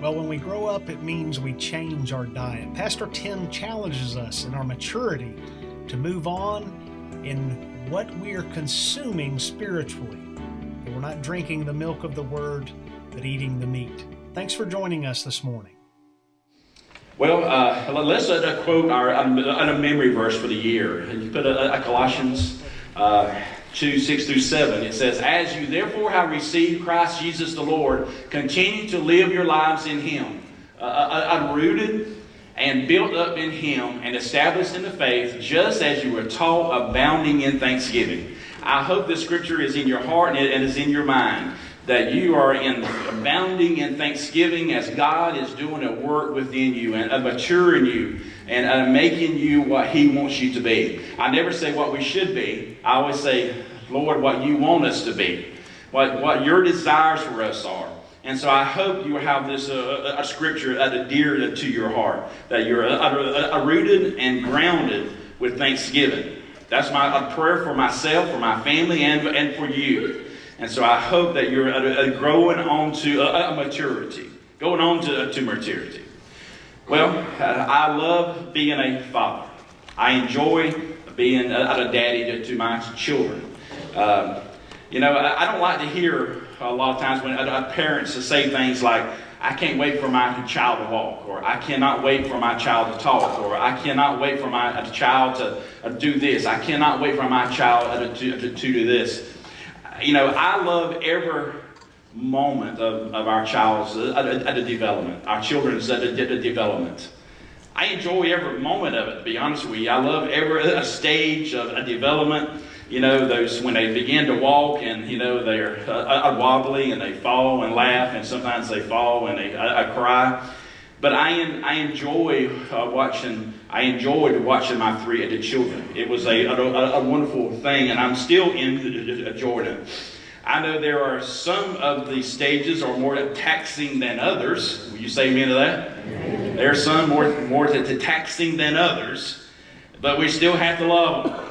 Well, when we grow up, it means we change our diet. Pastor Tim challenges us in our maturity to move on in what we are consuming spiritually. That we're not drinking the milk of the Word, but eating the meat. Thanks for joining us this morning. Well, let's quote a memory verse for the year. You put a Colossians 2, 6 through 7. It says, "As you therefore have received Christ Jesus the Lord, continue to live your lives in Him, rooted and built up in Him and established in the faith, just as you were taught, abounding in thanksgiving." I hope this scripture is in your heart and is in your mind, that you are abounding in thanksgiving as God is doing a work within you and maturing you and making you what He wants you to be. I never say what we should be. I always say, Lord, what you want us to be, what your desires for us are. And so I hope you have this a scripture dear to your heart, that you're rooted and grounded with thanksgiving. That's my prayer for myself, for my family, and for you. And so I hope that you're growing on to maturity, going on to maturity. Well, I love being a father. I enjoy being a daddy to my children. I don't like to hear a lot of times when parents say things like, "I can't wait for my child to walk," or "I cannot wait for my child to talk," or "I cannot wait for my child to do this. I cannot wait for my child to do this." I love every moment of our child's development, our children's development. I enjoy every moment of it, to be honest with you. I love every stage of development. Those when they begin to walk and, they're wobbly and they fall and laugh, and sometimes they fall and they cry. But I enjoyed watching my three children. It was a wonderful thing, and I'm still enjoying it. I know there are some of the stages are more taxing than others. Will you say amen to that? Amen. There are some more taxing than others, but we still have to love them.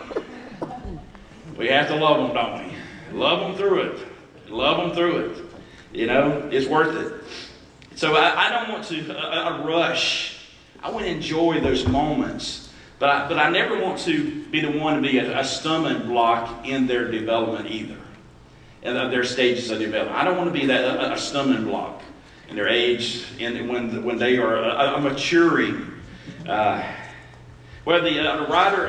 We have to love them, don't we? Love them through it. Love them through it. It's worth it. So I don't want to rush. I want to enjoy those moments. But I never want to be the one to be a stumbling block in their development either. And their stages of development. I don't want to be a stumbling block in their age and when they are maturing. The writer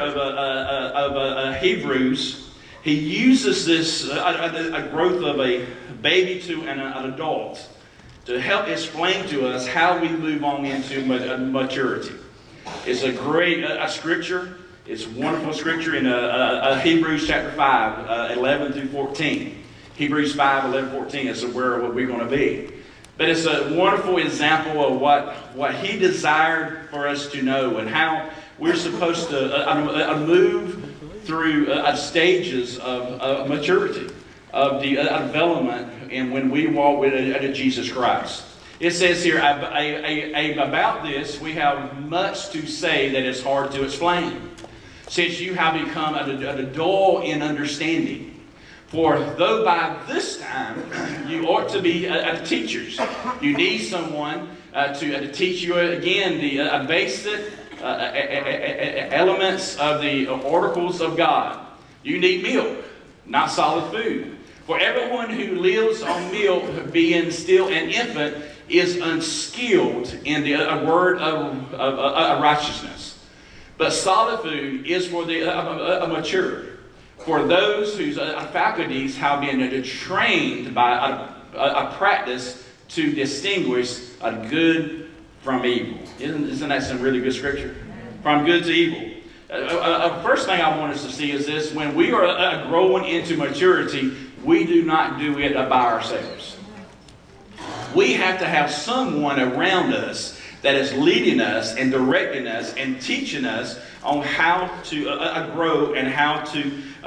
of Hebrews, he uses this a growth of a baby to an adult to help explain to us how we move on into maturity. It's a great scripture. It's a wonderful scripture in Hebrews chapter 5, 11 through 14. Hebrews 5, 11, 14 is where we're going to be. But it's a wonderful example of what he desired for us to know and how we're supposed to move through stages of maturity, of the development, and when we walk with Jesus Christ. It says here, about this, we have much to say that is hard to explain, since you have become dull in understanding. For though by this time you ought to be teachers, you need someone to teach you again the basic elements of the oracles of God. You need milk, not solid food. For everyone who lives on milk, being still an infant, is unskilled in the word of righteousness. But solid food is for the mature, for those whose faculties have been trained by a practice to distinguish a good from evil. Isn't that some really good scripture? From good to evil. First thing I want us to see is this: when we are growing into maturity, we do not do it by ourselves. We have to have someone around us that is leading us and directing us and teaching us on how to grow and how to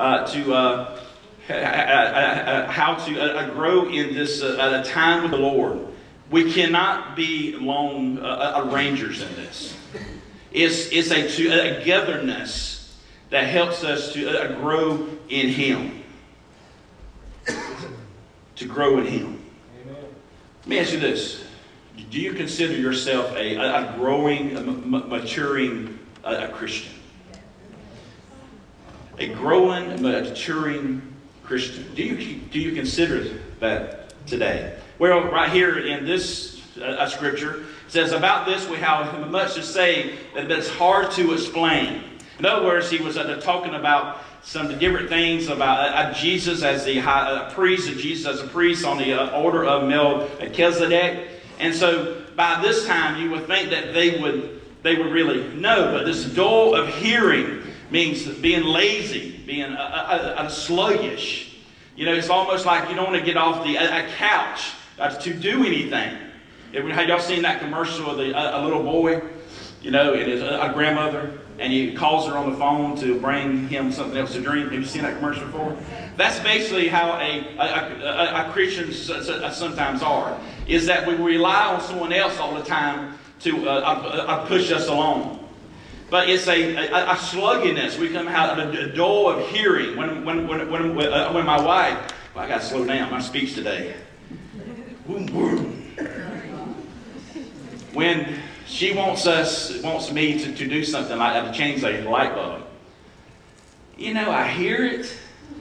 grow in this time with the Lord. We cannot be lone rangers in this. It's a togetherness that helps us to grow in Him. To grow in Him. Let me ask you this. do you consider yourself a growing, maturing Christian? A growing, maturing Christian. Do you consider that today? Well, right here in this scripture, it says, about this we have much to say, that it's hard to explain. In other words, he was talking about some different things about Jesus as the high priest, Jesus as a priest on the order of Melchizedek. And so by this time, you would think that they would really know. But this dull of hearing means being lazy, being sluggish. You know, it's almost like you don't want to get off the couch to do anything. Have y'all seen that commercial of a little boy, you know, and his grandmother, and he calls her on the phone to bring him something else to drink? Have you seen that commercial before? That's basically how a Christian sometimes are, is that we rely on someone else all the time to push us along. But it's a sluggishness. We come out of a dull of hearing. When my wife, well, I got to slow down my speech today. Boom, boom. When she wants me to do something like that, to change a light bulb, you know, I hear it.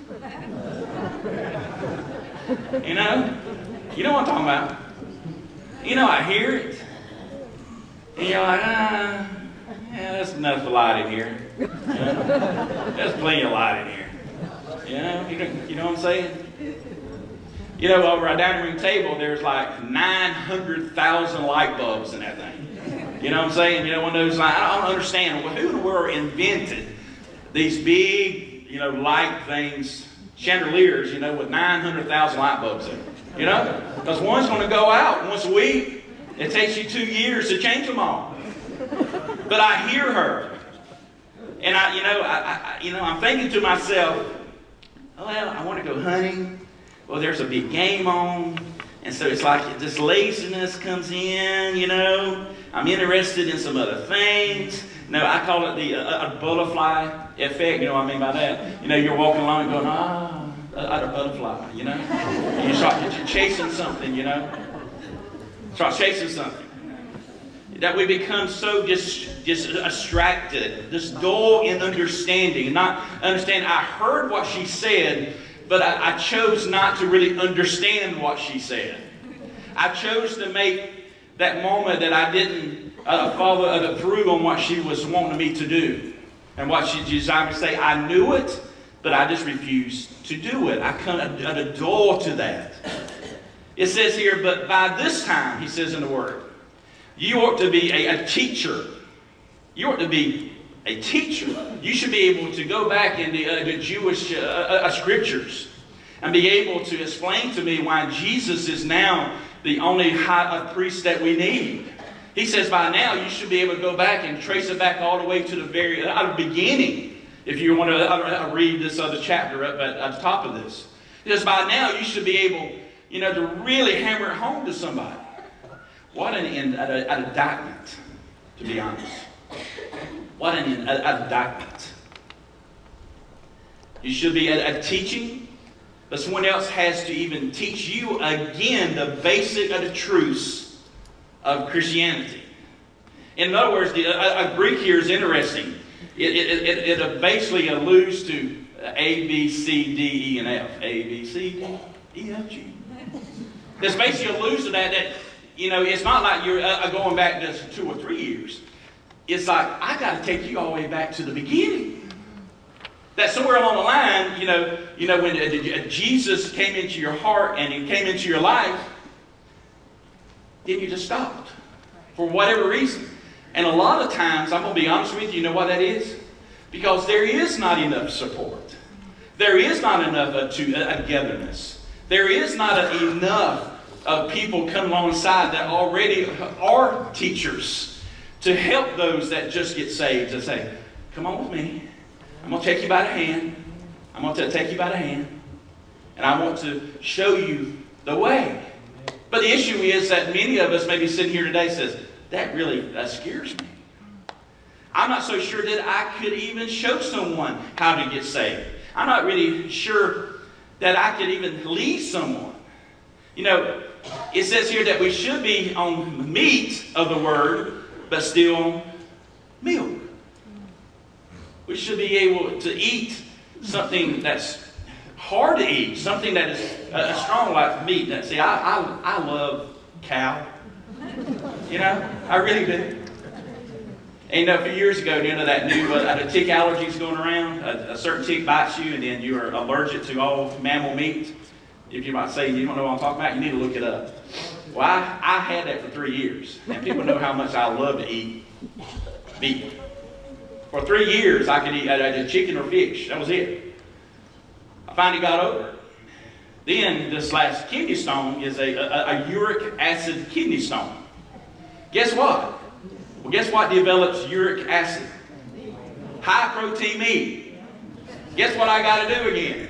You know what I'm talking about. You know, I hear it. And you're like, yeah, there's enough light in here. You know? There's plenty of light in here. You know what I'm saying? You know, over our dining room table, there's like 900,000 light bulbs in that thing. You know what I'm saying? You know, one of those, like, I don't understand. Well, who in the world invented these big, you know, light things, chandeliers, you know, with 900,000 light bulbs in them? You know? Because one's going to go out once a week. It takes you 2 years to change them all. But I hear her. And I'm thinking to myself, well, I want to go hunting. Well, there's a big game on. And so it's like this laziness comes in, you know. I'm interested in some other things. No, I call it the butterfly effect. You know what I mean by that? You know, you're walking along and going, a butterfly, you know. And you start chasing something, you know. Start chasing something. That we become so just distracted, just dull in understanding. Not understand, I heard what she said, but I chose not to really understand what she said. I chose to make that moment that I didn't follow through on what she was wanting me to do. And what she desired me to say. I knew it, but I just refused to do it. I come at a dull to that. It says here, but by this time, he says in the Word, you ought to be a teacher. You ought to be a teacher. You should be able to go back in the Jewish scriptures and be able to explain to me why Jesus is now the only high priest that we need. He says by now you should be able to go back and trace it back all the way to the very beginning. If you want to read this other chapter up at the top of this. Because by now you should be able, you know, to really hammer it home to somebody. What an indictment, to be honest. What an indictment. You should be a teaching, but someone else has to even teach you again the basic of the truths of Christianity. In other words, a Greek here is interesting. It basically alludes to A, B, C, D, E, and F. A, B, C, D, E, F, G. This basically alludes to that, you know, it's not like you're going back just 2 or 3 years. It's like, I got to take you all the way back to the beginning. That somewhere along the line, you know, when Jesus came into your heart and He came into your life, then you just stopped for whatever reason. And a lot of times, I'm going to be honest with you, you know why that is? Because there is not enough support. There is not enough togetherness. There is not enough of people come alongside that already are teachers to help those that just get saved, to say, come on with me. I'm going to take you by the hand. I'm going to take you by the hand. And I want to show you the way. But the issue is that many of us maybe sitting here today says, that scares me. I'm not so sure that I could even show someone how to get saved. I'm not really sure that I could even lead someone. You know, it says here that we should be on meat of the Word, but still on milk. We should be able to eat something that's hard to eat, something that is strong like meat. Now, see, I love cow. You know, I really do. And a few years ago, that new the tick allergies going around, a certain tick bites you, and then you are allergic to all mammal meat. If you might say you don't know what I'm talking about, you need to look it up. Well, I had that for 3 years, and people know how much I love to eat meat. For 3 years, I could eat chicken or fish. That was it. I finally got over it. Then this last kidney stone is a uric acid kidney stone. Guess what? Well, guess what develops uric acid? High protein meat. Guess what I got to do again?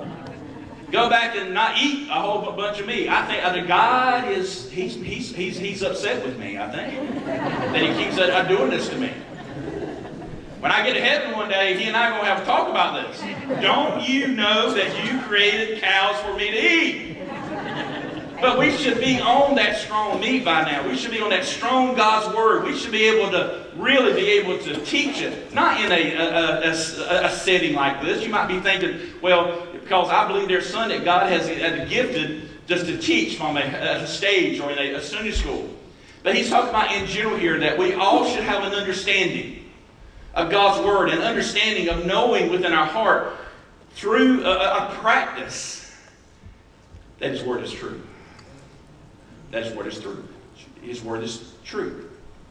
Go back and not eat a whole bunch of meat. I think God is, he's upset with me, I think. That he keeps doing this to me. When I get to heaven one day, he and I are going to have a talk about this. Don't you know that you created cows for me to eat? But we should be on that strong meat by now. We should be on that strong God's Word. We should be able to really be able to teach it. Not in a setting like this. You might be thinking, well, because I believe there's some that God has gifted just to teach from a stage or in a Sunday school. But he's talking about in general here that we all should have an understanding of God's Word, an understanding of knowing within our heart through a practice that His Word is true. That His Word is true. His Word is true.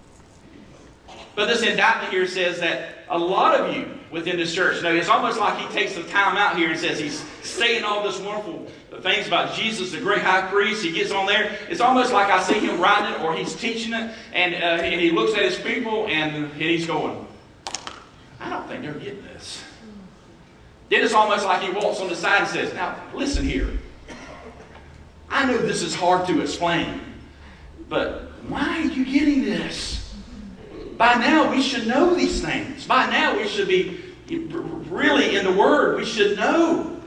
But this indictment here says that a lot of you within this church, it's almost like he takes the time out here and says he's saying all this wonderful things about Jesus, the great high priest. He gets on there. It's almost like I see him writing it or he's teaching it, and he looks at his people and he's going, I don't think they're getting this. Then it's almost like he walks on the side and says, now, listen here. I know this is hard to explain, but why are you getting this? By now, we should know these things. By now, we should be really in the Word. We should know.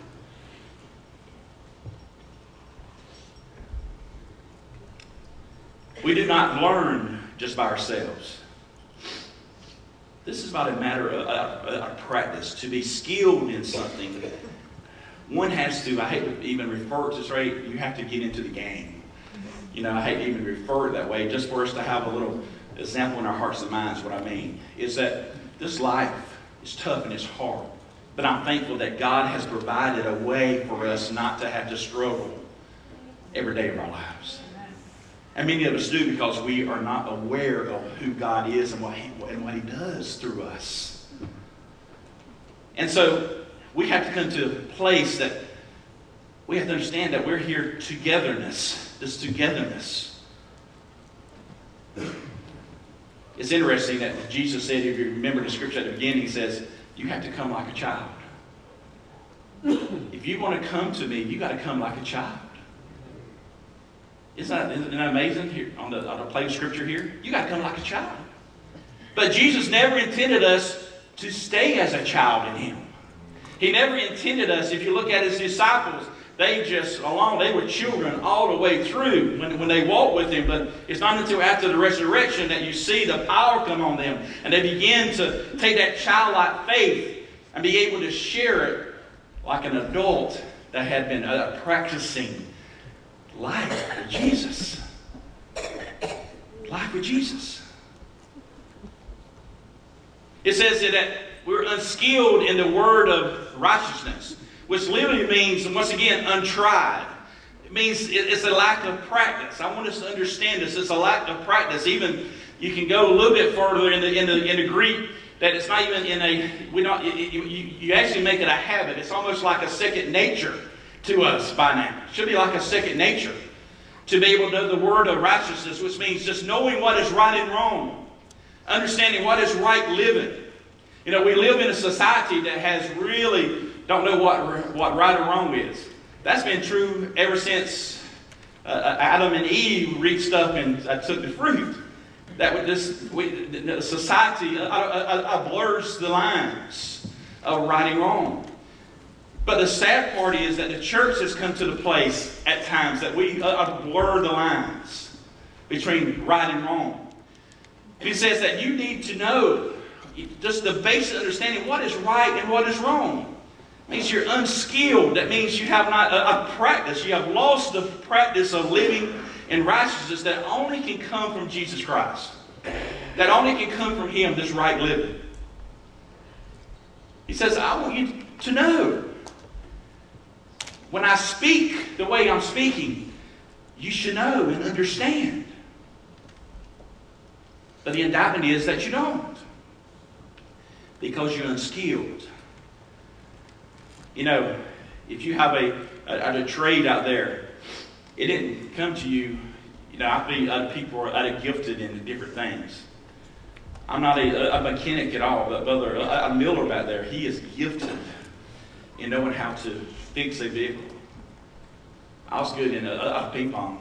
We do not learn just by ourselves. This is about a matter of practice. To be skilled in something, one has to, I hate to even refer to this, right? You have to get into the game. I hate to even refer it that way, just for us to have a little example in our hearts and minds. What I mean is that this life is tough and it's hard. But I'm thankful that God has provided a way for us not to have to struggle every day of our lives. And many of us do because we are not aware of who God is and what He does through us. And so we have to come to a place that we have to understand that we're here togetherness. This togetherness. It's interesting that Jesus said, if you remember the scripture at the beginning, He says, you have to come like a child. If you want to come to me, you got to come like a child. Isn't that amazing here on the plain scripture here? You got to come like a child. But Jesus never intended us to stay as a child in Him. He never intended us, if you look at His disciples, they were children all the way through when they walked with Him. But it's not until after the resurrection that you see the power come on them. And they begin to take that childlike faith and be able to share it like an adult that had been practicing life with Jesus. Life with Jesus. It says that we're unskilled in the word of righteousness, which literally means, once again, untried. It means it's a lack of practice. I want us to understand this. It's a lack of practice. Even you can go a little bit further in the Greek, that it's not even you actually make it a habit. It's almost like a second nature to us by now. It should be like a second nature to be able to know the word of righteousness, which means just knowing what is right and wrong, understanding what is right living. We live in a society that has really don't know what right or wrong is. That's been true ever since Adam and Eve reached up and took the fruit. Society blurs the lines of right and wrong. But the sad part is that the church has come to the place at times that we blur the lines between right and wrong. He says that you need to know just the basic understanding what is right and what is wrong. It means you're unskilled. That means you have not a practice. You have lost the practice of living in righteousness that only can come from Jesus Christ. That only can come from Him, this right living. He says, I want you to know. When I speak the way I'm speaking, you should know and understand. But the indictment is that you don't. Because you're unskilled. You know, if you have a trade out there, it didn't come to you. You know, I think other people are gifted in different things. I'm not a mechanic at all, but Brother a Miller back there, he is gifted in knowing how to fix a vehicle. I was good in a ping pong.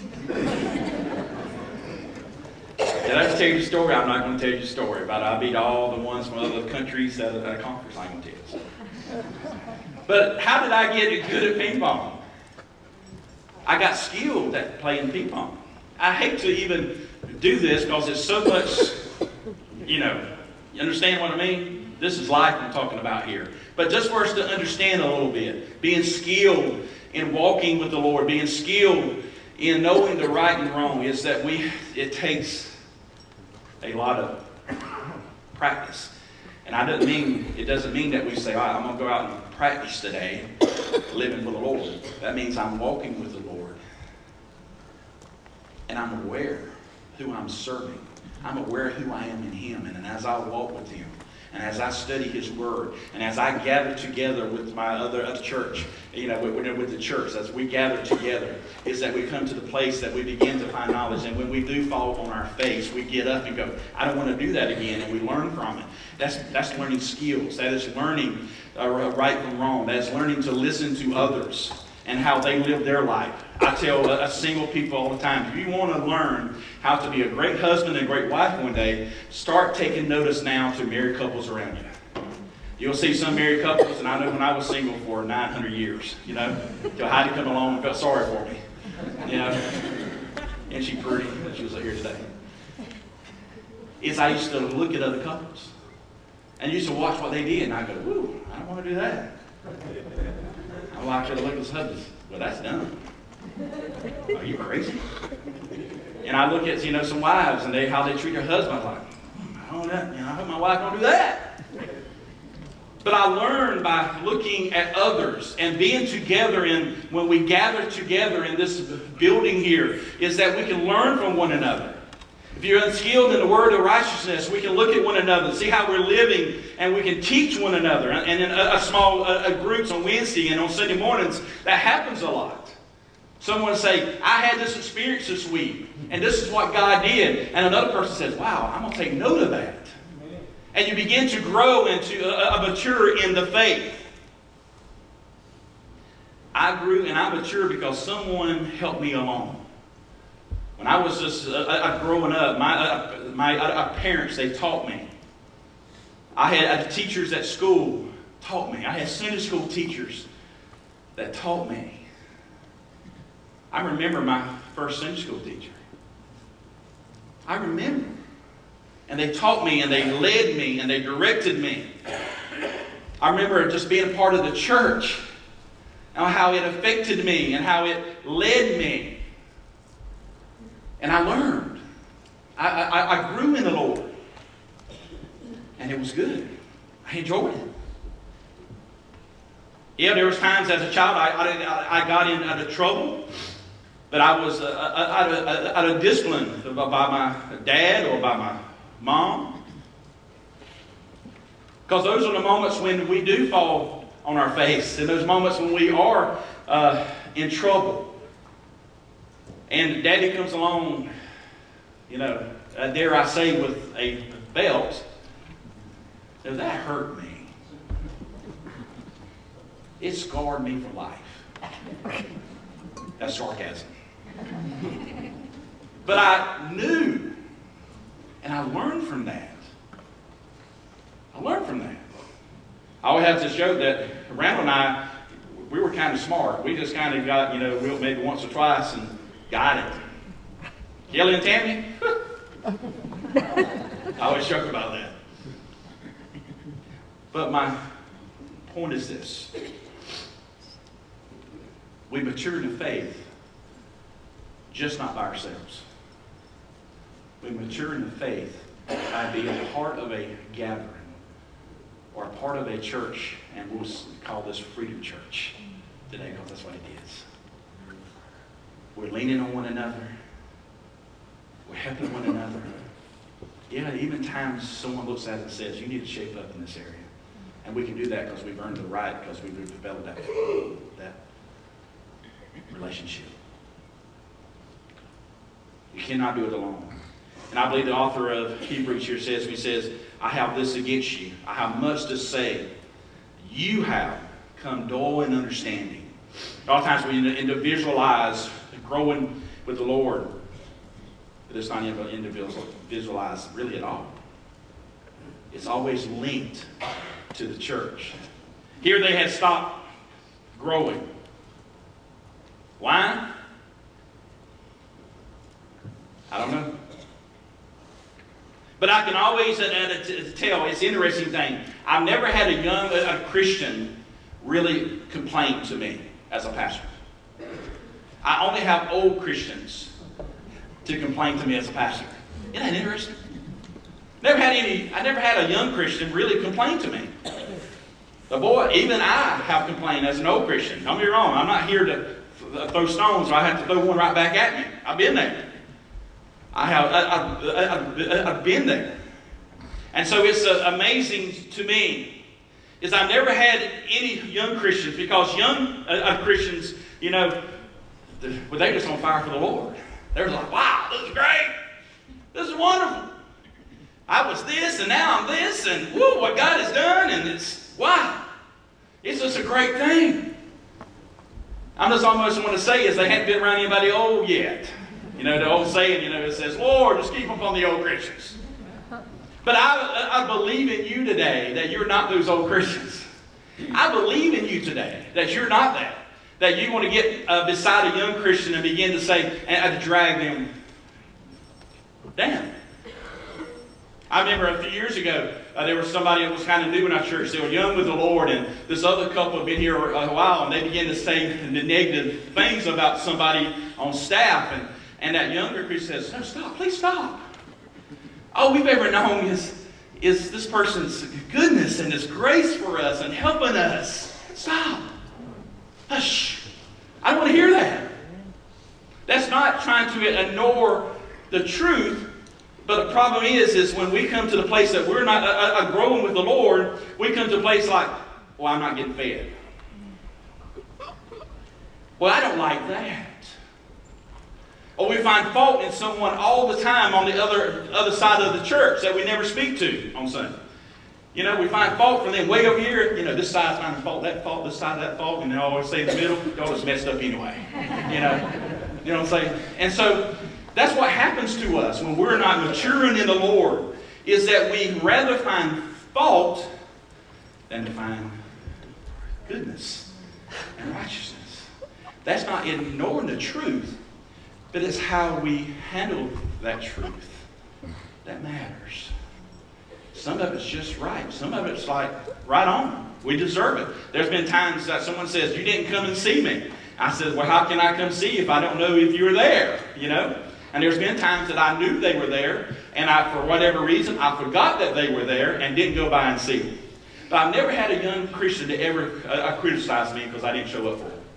Did I just tell you the story? I'm not going to tell you the story about I beat all the ones from other countries at a conference. I'm going to tell you. But how did I get good at ping pong? I got skilled at playing ping pong. I hate to even do this because it's so much, you understand what I mean? This is life I'm talking about here. But just for us to understand a little bit, being skilled in walking with the Lord, being skilled in knowing the right and wrong, is that it takes a lot of practice. And it doesn't mean that we say, all right, I'm going to go out and practice today, living for the Lord. That means I'm walking with the Lord. And I'm aware who I'm serving. I'm aware who I am in Him. And as I walk with Him, and as I study His Word, and as I gather together with my other church, with the church, as we gather together, is that we come to the place that we begin to find knowledge. And when we do fall on our face, we get up and go, I don't want to do that again. And we learn from it. That's learning skills. That is learning right from wrong. That is learning to listen to others and how they live their life. I tell single people all the time, if you want to learn how to be a great husband and a great wife one day, start taking notice now to married couples around you. You'll see some married couples, and I know when I was single for 900 years, till Heidi come along and felt sorry for me. And she's pretty, she was here today. I used to look at other couples and used to watch what they did, and I go, whoo, I don't want to do that. I like to look at his husbands. Well, that's dumb. Are you crazy? And I look at some wives and how they treat their husbands. Like, I hope my wife don't do that. But I learned by looking at others and being together, when we gather together in this building here, is that we can learn from one another. If you're unskilled in the word of righteousness, we can look at one another, see how we're living, and we can teach one another. And in a small groups on Wednesday and on Sunday mornings, that happens a lot. Someone say, I had this experience this week, and this is what God did. And another person says, wow, I'm going to take note of that. And you begin to grow into a mature in the faith. I grew and I matured because someone helped me along. When I was just growing up, my parents, they taught me. I had teachers at school taught me. I had Sunday school teachers that taught me. I remember my first Sunday school teacher. I remember. And they taught me, and they led me, and they directed me. I remember just being a part of the church, and how it affected me, and how it led me. And I learned. I grew in the Lord. And it was good. I enjoyed it. Yeah, there was times as a child I got into trouble. But I was out of discipline by my dad or by my mom. Because those are the moments when we do fall on our face. And those moments when we are in trouble. And Daddy comes along, dare I say, with a belt. Now that hurt me. It scarred me for life. That's sarcasm. But I knew, and I learned from that. I always have to show that Randall and I, were kind of smart. We just kind of got, maybe once or twice and got it. Kelly and Tammy? I always joke about that. But my point is this. We mature in faith, just not by ourselves. We mature in the faith by being a part of a gathering or a part of a church, and we'll call this Freedom Church today because that's what it is. We're leaning on one another. We're helping one another. Yeah, even times someone looks at it and says, you need to shape up in this area. And we can do that because we've earned the right, because we've developed that relationship. You cannot do it alone. And I believe the author of Hebrews here says, I have this against you. I have much to say. You have come dull in understanding. A lot of times we individualize growing with the Lord, but it's not individualized really at all. It's always linked to the church. Here they had stopped growing. Why? I don't know. But I can always tell, it's an interesting thing. I've never had a Christian really complain to me as a pastor. I only have old Christians to complain to me as a pastor. Isn't that interesting? I never had a young Christian really complain to me. But boy, even I have complained as an old Christian. Don't get me wrong, I'm not here to throw stones, or I have to throw one right back at me. I've been there. I've been there. And so it's amazing to me is I've never had any young Christians, because young Christians, they're just on fire for the Lord. They're like, wow, this is great. This is wonderful. I was this and now I'm this, and woo, what God has done, and it's, wow. It's just a great thing. I just almost want to say is they hadn't been around anybody old yet. The old saying, it says, Lord, just keep them on the old Christians. But I believe in you today that you're not those old Christians. I believe in you today that you're not that. That you want to get beside a young Christian and begin to say, and to drag them down. I remember a few years ago, there was somebody that was kind of new in our church. They were young with the Lord, and this other couple had been here a while, and they began to say the negative things about somebody on staff. And that younger Christian says, no, stop, please stop. All we've ever known is this person's goodness and his grace for us and helping us. Stop. Hush. I don't want to hear that. That's not trying to ignore the truth. But the problem is when we come to the place that we're not growing with the Lord, we come to a place like, well, I'm not getting fed. Well, I don't like that. Or we find fault in someone all the time on the other side of the church that we never speak to on Sunday. We find fault from them way over here. This side's finding fault, that fault, this side, that fault, and they always say in the middle, y'all just messed up anyway. You know what I'm saying? And so that's what happens to us when we're not maturing in the Lord, is that we rather find fault than to find goodness and righteousness. That's not ignoring the truth, but it's how we handle that truth that matters. Some of it's just right. Some of it's like right on. We deserve it. There's been times that someone says, you didn't come and see me. I said, well, how can I come see you if I don't know if you were there? And there's been times that I knew they were there, and for whatever reason, I forgot that they were there and didn't go by and see them. But I've never had a young Christian to ever criticize me because I didn't show up for them.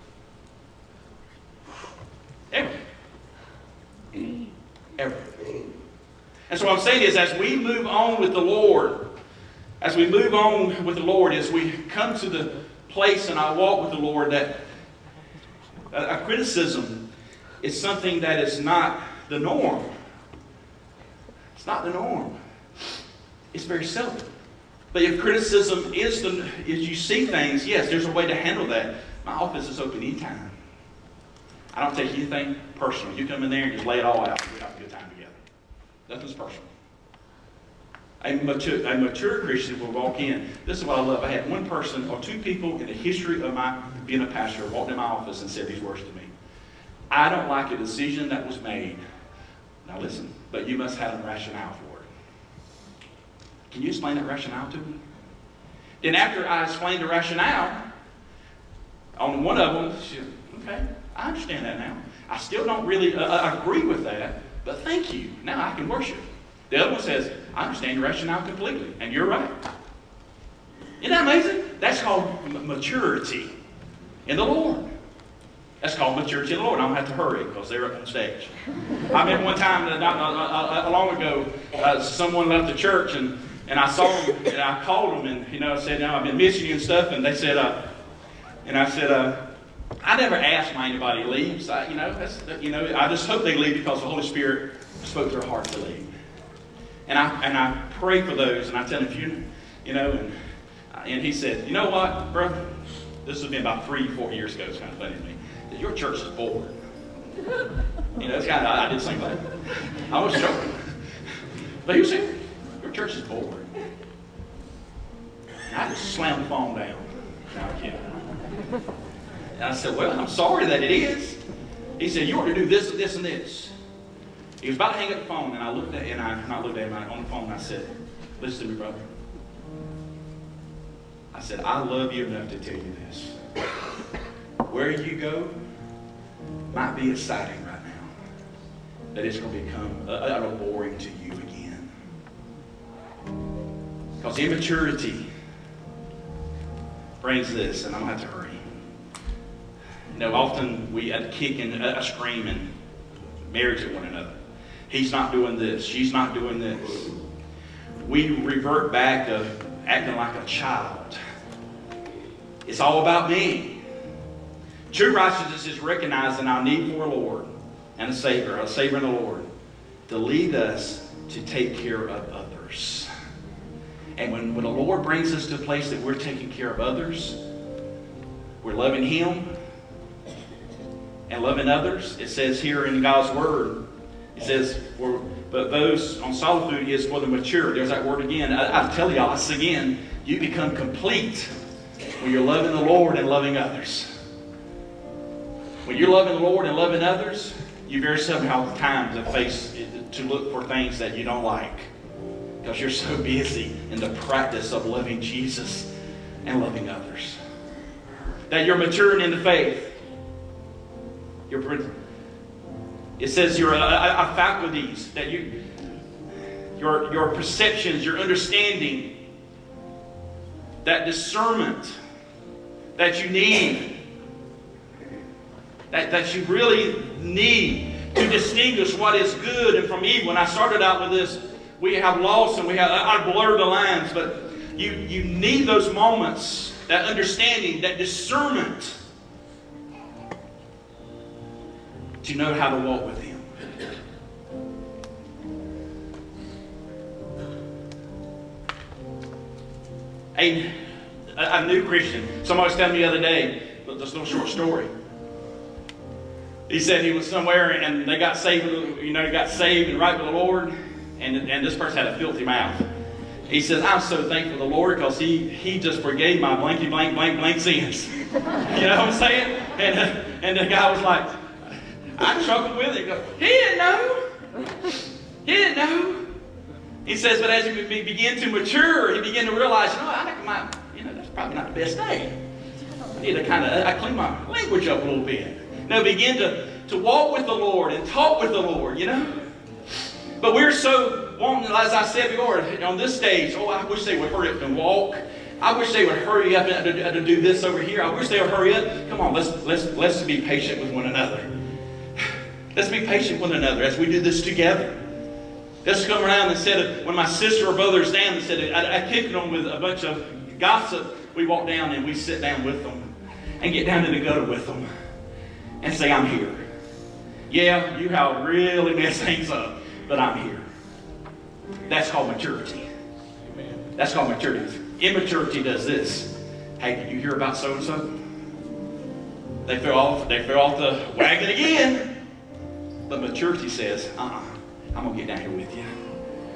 Ever. And so what I'm saying is, as we move on with the Lord, as we come to the place in our walk with the Lord, that a criticism is something that is not the norm. It's not the norm. It's very seldom. But if criticism is you see things, yes, there's a way to handle that. My office is open anytime. I don't take anything personal. You come in there and just lay it all out. We have a good time together. Nothing's personal. A mature Christian will walk in. This is what I love. I had one person or two people in the history of my being a pastor walked in my office and said these words to me. I don't like a decision that was made. Now listen, but you must have a rationale for it. Can you explain that rationale to me? Then after I explained the rationale, on one of them, she said, okay, I understand that now. I still don't really agree with that, but thank you. Now I can worship. The other one says, I understand your rationale completely, and you're right. Isn't that amazing? That's called maturity in the Lord. That's called maturity in the Lord. I don't have to hurry because they're up on stage. I remember one time, not long ago, someone left the church, and I saw them, and I called them, and I said, I've been missing you and stuff, and they said, I never asked why anybody leaves. I just hope they leave because the Holy Spirit spoke to their heart to leave. And I pray for those, and I tell them, and he said, you know what, brother? This has been about 3-4 years ago. It's kind of funny to me. That your church is bored. It's kind of, I did the same thing. I was joking. But he was saying, your church is bored. And I just slammed the phone down. No, I'm kidding. And I said, well, I'm sorry that it is. He said, you ought to do this and this and this. He was about to hang up the phone, and I looked at him on the phone, and I said, listen to me, brother. I said, I love you enough to tell you this. Where you go might be exciting right now, that it's going to become a little boring to you again. Because immaturity brings this, and I'm going to have to hurry. Often we kick and scream and marriage at one another. He's not doing this. She's not doing this. We revert back to acting like a child. It's all about me. True righteousness is recognizing our need for a Lord and a Savior in the Lord, to lead us to take care of others. And when the Lord brings us to a place that we're taking care of others, we're loving Him and loving others. It says here in God's Word, it says, but those on solid food is for the mature. There's that word again. I tell y'all this again, you become complete when you're loving the Lord and loving others. When you're loving the Lord and loving others, you very seldom have time to look for things that you don't like, because you're so busy in the practice of loving Jesus and loving others. That you're maturing in the faith. It says your faculties, that your perceptions, your understanding, that discernment that you need, that you really need to distinguish what is good and from evil. When I started out with this, we have lost and I blurred the lines, but you need those moments, that understanding, that discernment, to know how to walk with Him. A new Christian. Somebody was telling me the other day, this little short story. He said he was somewhere and they got saved, got saved and right with the Lord, and this person had a filthy mouth. He says, I'm so thankful to the Lord because he just forgave my blanky blank blank blank sins. You know what I'm saying? And the guy was like, I chuckled with it. He didn't know. He didn't know. He says, but as he began to mature, he began to realize, that's probably not the best day. I need to clean my language up a little bit. Begin to walk with the Lord and talk with the Lord, But we're so wanting, as I said before, on this stage, I wish they would hurry up and walk. I wish they would hurry up and to do this over here. I wish they would hurry up. Come on, let's be patient with one another. Let's be patient with one another as we do this together. Let's come around instead of, when my sister or brother is down, instead of I kick them with a bunch of gossip, we walk down and we sit down with them and get down to the gutter with them and say, I'm here. Yeah, you have really messed things up, but I'm here. That's called maturity. Amen. That's called maturity. Immaturity does this. Hey, did you hear about so-and-so? They fell off the wagon again. But maturity says, I'm going to get down here with you.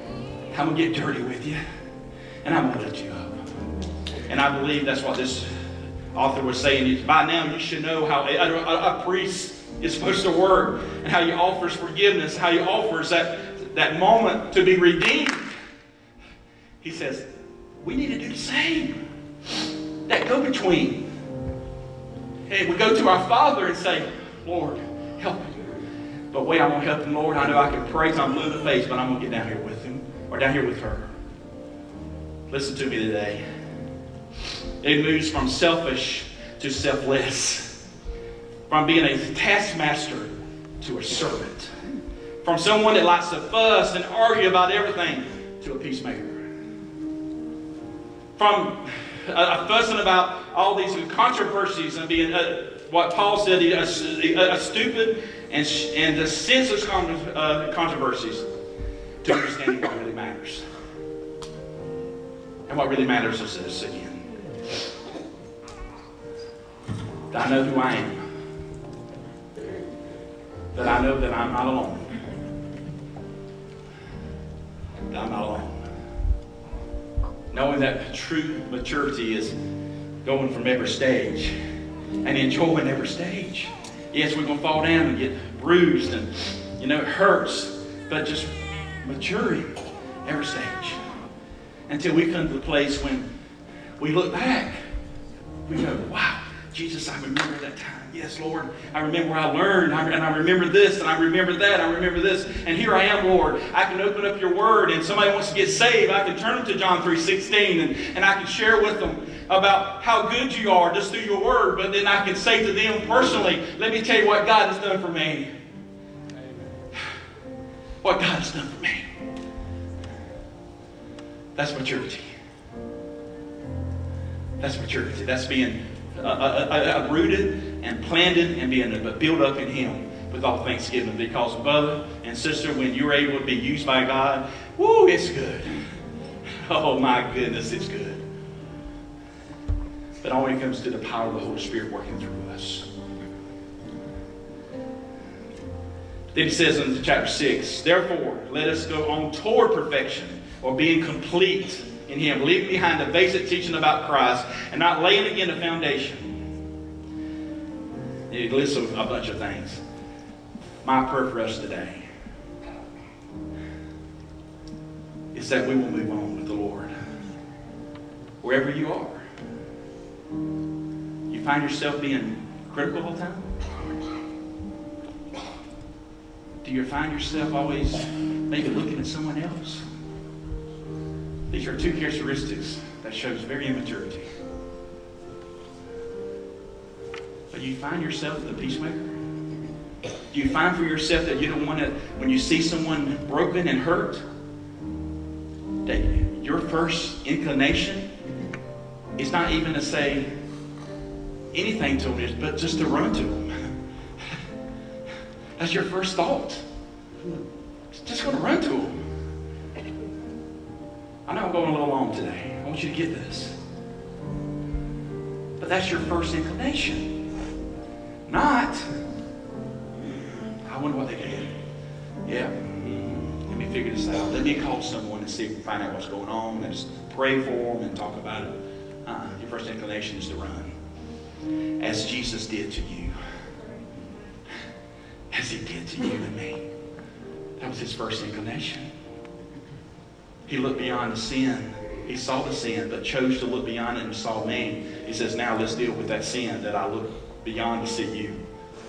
I'm going to get dirty with you, and I'm going to lift you up. And I believe that's what this author was saying. By now you should know how a priest is supposed to work, and how he offers forgiveness, how he offers that moment to be redeemed. He says, we need to do the same. That go-between. Hey, we go to our Father and say, Lord, help me. But wait, I'm going to help him, Lord. I know I can pray till I'm blue in the face, but I'm going to get down here with him, or down here with her. Listen to me today. It moves from selfish to selfless. From being a taskmaster to a servant. From someone that likes to fuss and argue about everything to a peacemaker. From fussing about all these controversies and being, what Paul said, a stupid and senseless controversies, to understanding what really matters. And what really matters is this again. That I know who I am. That I know that I'm not alone. That I'm not alone. Knowing that true maturity is going from every stage and enjoying every stage. Yes, we're going to fall down and get bruised and, it hurts. But just maturing every stage. Until we come to the place when we look back, we go, wow, Jesus, I remember that time. Yes, Lord, I remember where I learned, and I remember this, and I remember that, I remember this. And here I am, Lord. I can open up your word, and somebody wants to get saved. I can turn them to John 3:16, and I can share with them about how good you are just through your word. But then I can say to them personally, let me tell you what God has done for me. What God has done for me. That's maturity. That's maturity. That's being rooted and planted and being built up in Him with all thanksgiving. Because, brother and sister, when you're able to be used by God, woo, it's good. Oh my goodness, it's good. But only comes to the power of the Holy Spirit working through us. Then he says in chapter 6, therefore, let us go on toward perfection, or being complete in Him, leaving behind the basic teaching about Christ and not laying again the foundation. It lists a bunch of things. My prayer for us today is that we will move on with the Lord. Wherever you are. You find yourself being critical all the time? Do you find yourself always maybe looking at someone else? These are two characteristics that shows very immaturity. But you find yourself the peacemaker? Do you find for yourself that you don't want to, when you see someone broken and hurt, that your first inclination is not even to say anything to them, but just to run to them? That's your first thought. Just going to run to them. I know I'm going a little long today. I want you to get this. But that's your first inclination. Not, I wonder what they did. Yeah, let me figure this out. Let me call someone and see if we can find out what's going on and just pray for them and talk about it. Your first inclination is to run. As Jesus did to you. As He did to you and me. That was His first inclination. He looked beyond the sin. He saw the sin, but chose to look beyond it and saw me. He says, now let's deal with that sin that I look beyond to see you.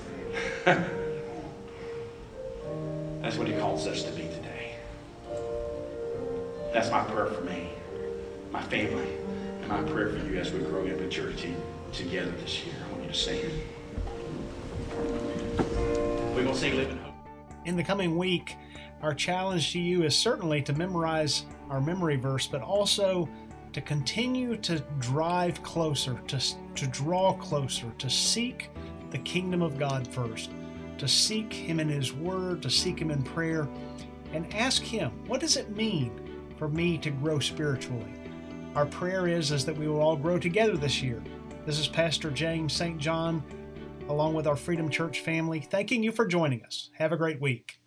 That's what He calls us to be today. That's my prayer for me, my family, and my prayer for you as we grow in maturity together this year. I want you to stand. We're going to sing Living Hope. In the coming week, our challenge to you is certainly to memorize our memory verse, but also to continue to drive closer, to draw closer, to seek the kingdom of God first, to seek Him in His Word, to seek Him in prayer, and ask Him, what does it mean for me to grow spiritually? Our prayer is that we will all grow together this year. This is Pastor James St. John, along with our Freedom Church family, thanking you for joining us. Have a great week.